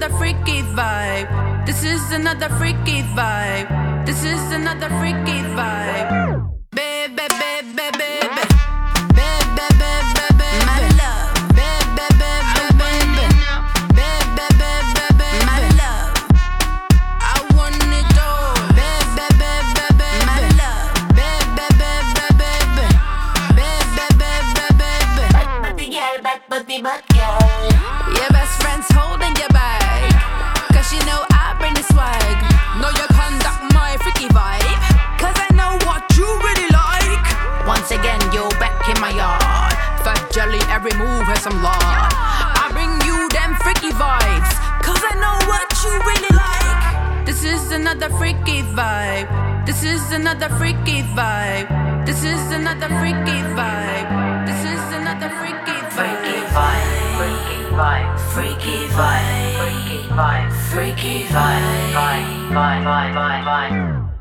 freaky vibe. This is another freaky vibe. This is another freaky vibe. Baby, baby, baby. Baby, baby, baby. My love. Baby, baby, baby. Baby, baby, baby. My love. I want it all. Baby, baby, baby. My love. Baby, baby, baby. Baby, baby, baby. Bad body, bad girl. Your best friend's holding your bag, 'cause she know I bring the swag. Know you conduct my freaky vibe, 'cause I know what you really like. Once again, you're back in my yard. Fat jelly, every move has some love. I bring you them freaky vibes, 'cause I know what you really like. This is another freaky vibe. This is another freaky vibe. This is another freaky vibe. This is another freaky vibe. Freaky vibe, freaky vibe, freaky vibe, freaky vibe, freaky vibe, vibe, vibe, vibe, vibe.